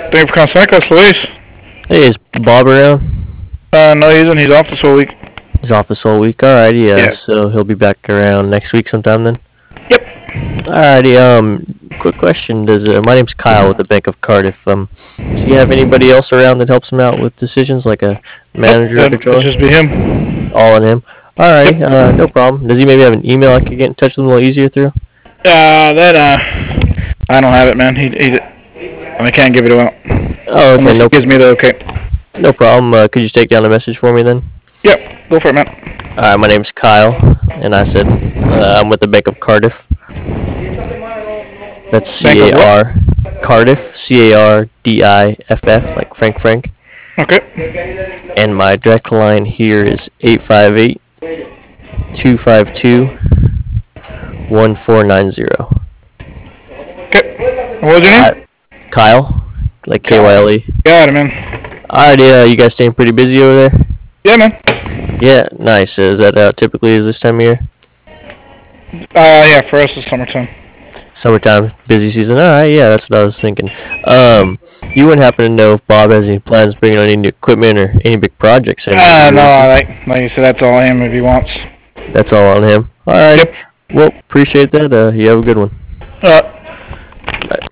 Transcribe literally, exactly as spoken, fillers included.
Thank you for calling Cyclist, Luis. Hey, is Bob around? Uh, no, he isn't. He's off this whole week. He's off this whole week. Alrighty, uh, Yeah. so he'll be back around next week sometime then. Yep. Alrighty, um, quick question. Does uh, my name's Kyle with the Bank of Cardiff. Um, do you have anybody else around that helps him out with decisions, like a manager or Nope, controller? it'll just be him. All on him. Alrighty, uh, no problem. Does he maybe have an email I could get in touch with him a little easier through? Uh, that, uh, I don't have it, man. He, he, I can't give it out. Oh, okay, Unless no, he gives me the okay. no problem. Uh, could you take down a message for me then? Yep, go for it, man. Alright, my name's Kyle, and I said uh, I'm with the Bank of Cardiff. That's C A R, Cardiff, C A R D I F F, like Frank Frank. Okay. And my direct line here is eight five eight, two five two, one four nine zero. Okay. What was your name? Uh, Kyle, like K Y L E. Got it, man. Alrighty, uh, you guys staying pretty busy over there? Yeah, man. Yeah, nice. Is that uh, typically is this time of year? Uh, yeah, for us it's summertime. Summertime, busy season. Alright, yeah, that's what I was thinking. Um, you wouldn't happen to know if Bob has any plans bringing on any new equipment or any big projects? Uh, no, like, like you said, that's all him if he wants. That's all on him. Alright. Yep. Well, appreciate that. Uh, you have a good one. Uh, Bye.